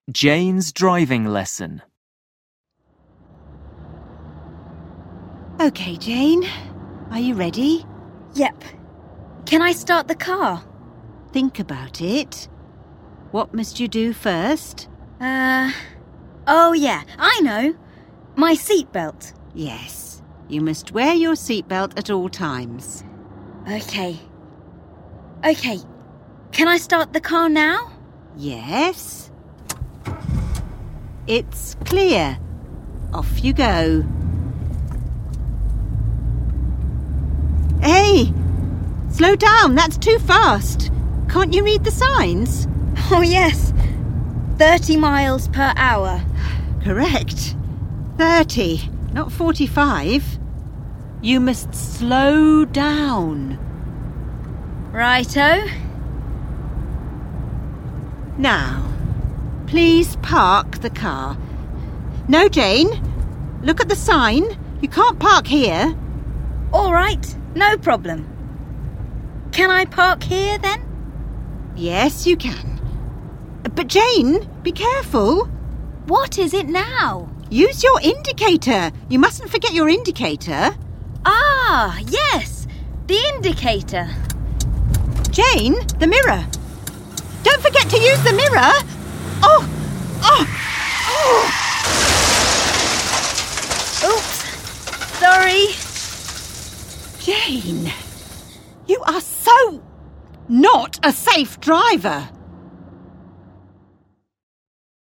Jane's driving lesson. OK, Jane. Are you ready? Yep. Can I start the car? Think about it. What must you do first? Oh yeah, I know. My seatbelt. Yes, you must wear your seatbelt at all times. OK. Can I start the car now? Yes. It's clear. Off you go. Hey! Slow down, that's too fast. Can't you read the signs? Oh yes. 30 miles per hour. Correct. 30, not 45. You must slow down. Righto. Now, please park the car. No, Jane. Look at the sign. You can't park here. All right, no problem. Can I park here then? Yes, you can. But Jane, be careful. What is it now? Use your indicator. You mustn't forget your indicator. Ah, yes, the indicator. Jane, the mirror. Don't forget to use the mirror. Oh! Oops, sorry. Jane, you are so not a safe driver.